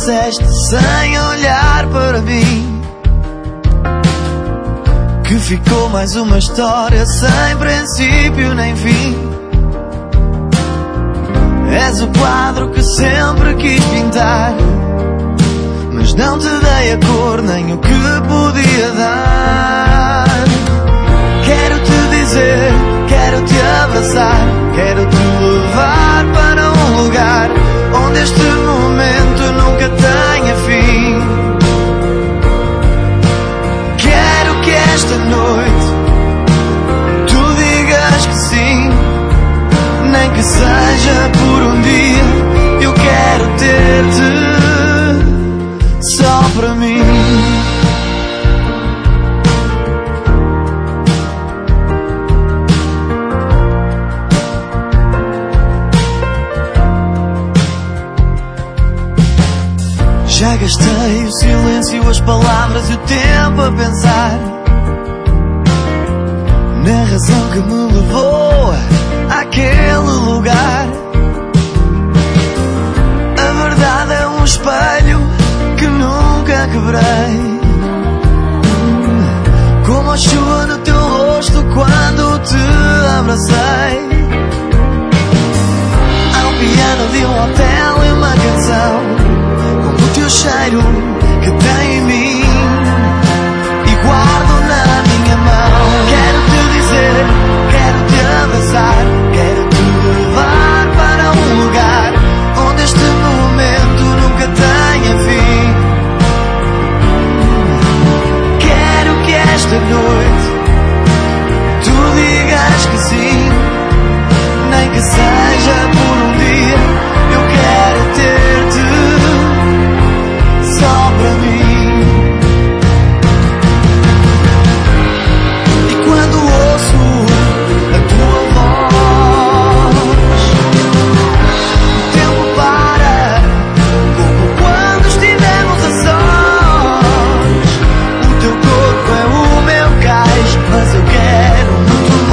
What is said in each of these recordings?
disseste sem olhar para mim que ficou mais uma história sem princípio nem fim. És o quadro que sempre quis pintar, mas não te dei a cor nem o que podia dar. Quero-te dizer, quero-te abraçar, quero-te levar para um lugar onde este momento nunca tenha fim. Quero que esta noite tu digas que sim, nem que seja por um dia. Eu quero ter-te só para mim. Já gastei o silêncio, as palavras e o tempo a pensar na razão que me levou àquele lugar. A verdade é um espelho que nunca quebrei, como a chuva no teu rosto quando te abracei. Há um piano de um hotel e uma canção como o teu cheiro que tem em mim e guardo na minha mão. Quero-te dizer, quero-te abraçar, quero-te levar para um lugar onde este momento nunca tenha fim. Quero que esta noite tu digas que sim, nem que seja por um dia. Eu quero ter-te só para mim. E quando ouço a tua voz, o tempo para, como quando estivemos a sós. O teu corpo é o meu cais, mas eu quero muito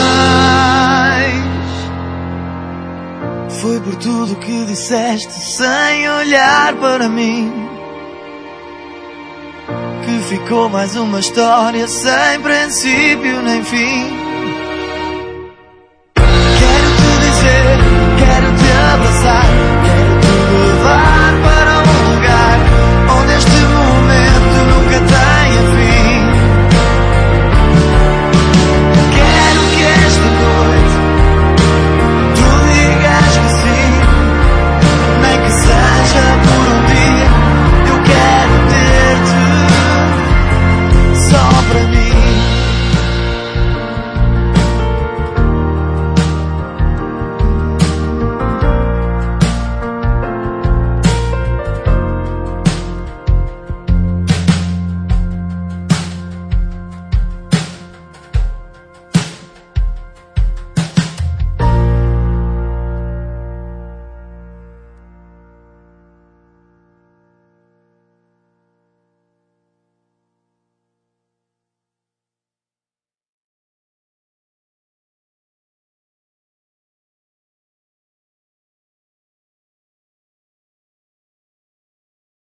mais. Foi por tudo que disseste sem olhar para mim que ficou mais uma história sem princípio nem fim. Quero-te dizer, quero-te abraçar,